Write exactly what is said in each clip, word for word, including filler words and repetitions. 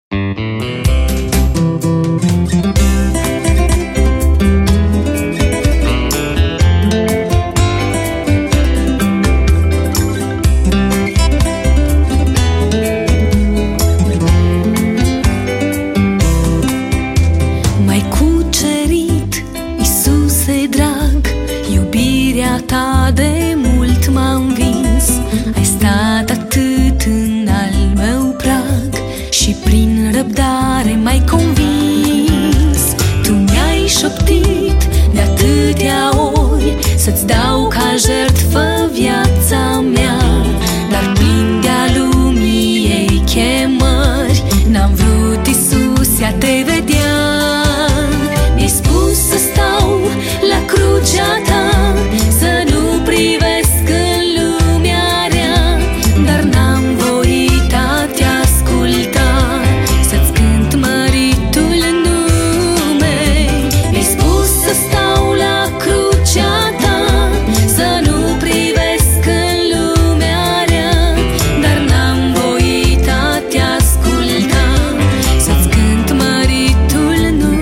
Ta de mult m-a învins, ai stat atât în al meu prag și prin răbdare m-ai convins. Tu mi-ai șoptit de atâtea ori să-ți dau ca jertfă viața mea, dar plin de-a lumii ei chemări n-am vrut, Iisus, a te vedea. Mi-ai spus să stau la crucea ta, să nu privesc în lumea rea, dar n-am voit a te asculta, să-ți cânt măritul nume. Mi-ai spus să stau la crucea ta, să nu privesc în lumea rea, dar n-am voit a te asculta, să-ți cânt măritul nume.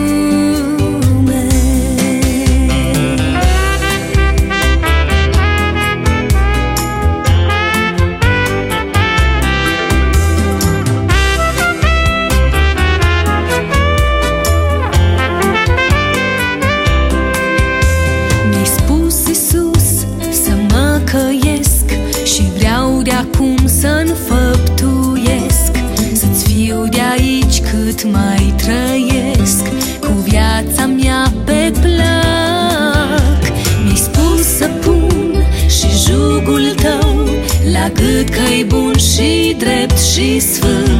Mi-ai spus, Iisus, să mă căiesc și vreau de acum să înfăptuiesc, să-ți fiu de aici cât mai trăiesc, cu viața mea pe plac. Mi-ai spus să pun și jugul tău la gât, că-i bun și drept și sfânt,